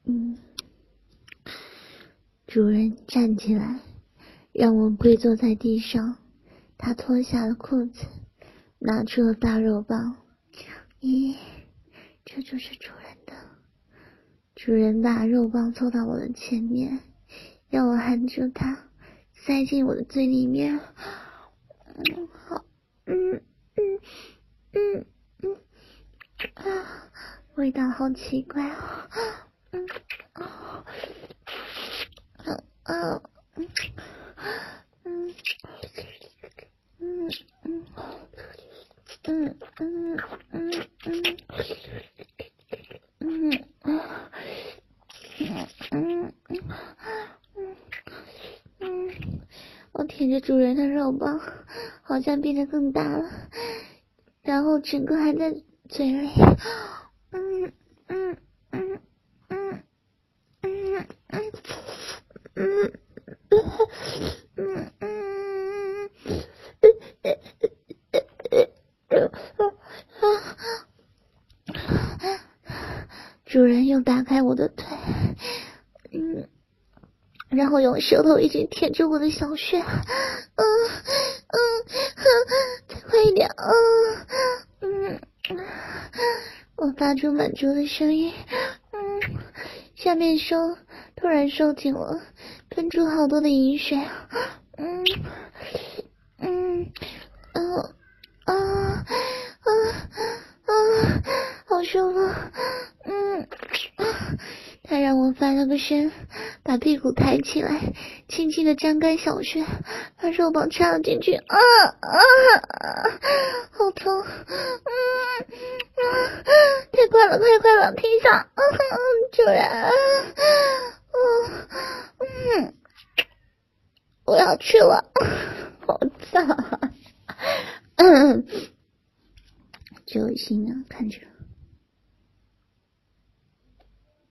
主人站起来，让我跪坐在地上。他脱下了裤子，拿出了大肉棒。咦，这就是主人的。主人把肉棒凑到我的前面，让我含住它，塞进我的嘴里面。好，味道好奇怪我舔着主人的肉棒，好像变得更大了，然后整个还在嘴里。主人又打开我的腿，然后用舌头一直舔着我的小穴，再快一点，我发出满足的声音，下面手突然收紧了，喷出好多的饮水，好舒服，他让我翻了个身，把屁股抬起来，轻轻的张开小穴，把肉棒插了进去，好痛，太快了，快了，停下，主人，我要去了，好惨，就恶心啊，看着。